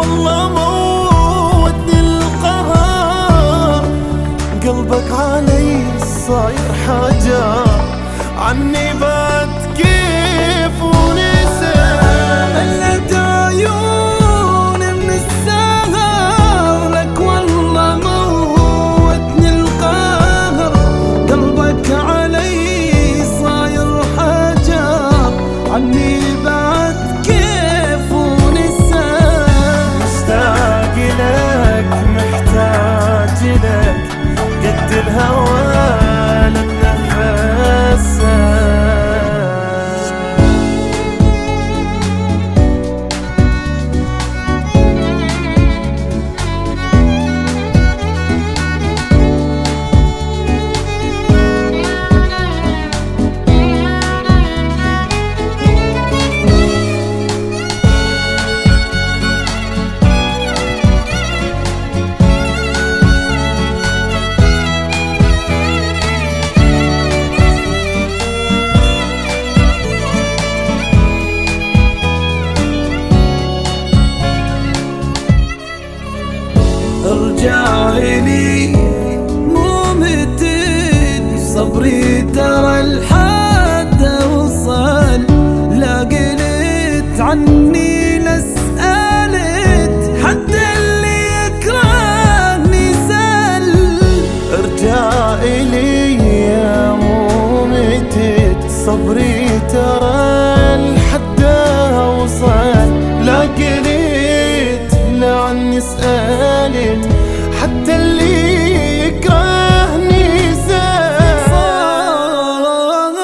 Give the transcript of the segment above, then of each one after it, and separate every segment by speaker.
Speaker 1: والله موتني القهر، قلبك علي صاير حاجة، عني بعد كيف ونسى.
Speaker 2: ملت عيوني من السهر لك والله موتني القهر، قلبك علي صاير حجر، عني بعد كيف ونسى.
Speaker 1: مشتاق لك محتاج لك، قد الهوى
Speaker 2: ارجعلي مو متد صبري ترى الحد وصل، لا قلت عني لا سألت حتى اللي يكرهني زل.
Speaker 1: ارجع إلي يا مو متد صبري ترى الحد وصل، لا قلت لا عني سألت حتى اللي يكرهني زاد.
Speaker 2: صار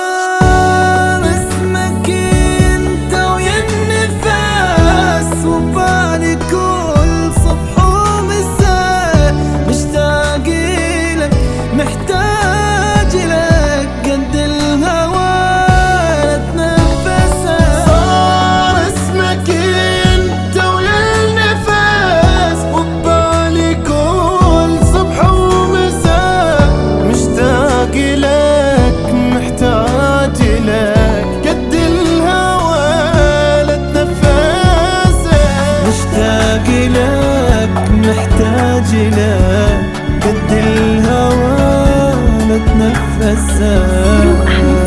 Speaker 2: اسمك انت ويا النفس، وبالي كل صبح ومساء، مشتاق لك محتاج لك، قد الهوى اتنفسه.
Speaker 1: صار اسمك انت ويا النفس، وبالي كل صبح ومساء، مشتاق لك محتاج لك، قد الهوى لا تنفسه.
Speaker 2: مشتاق لك محتاج لك، قد الهوى لا تنفسه.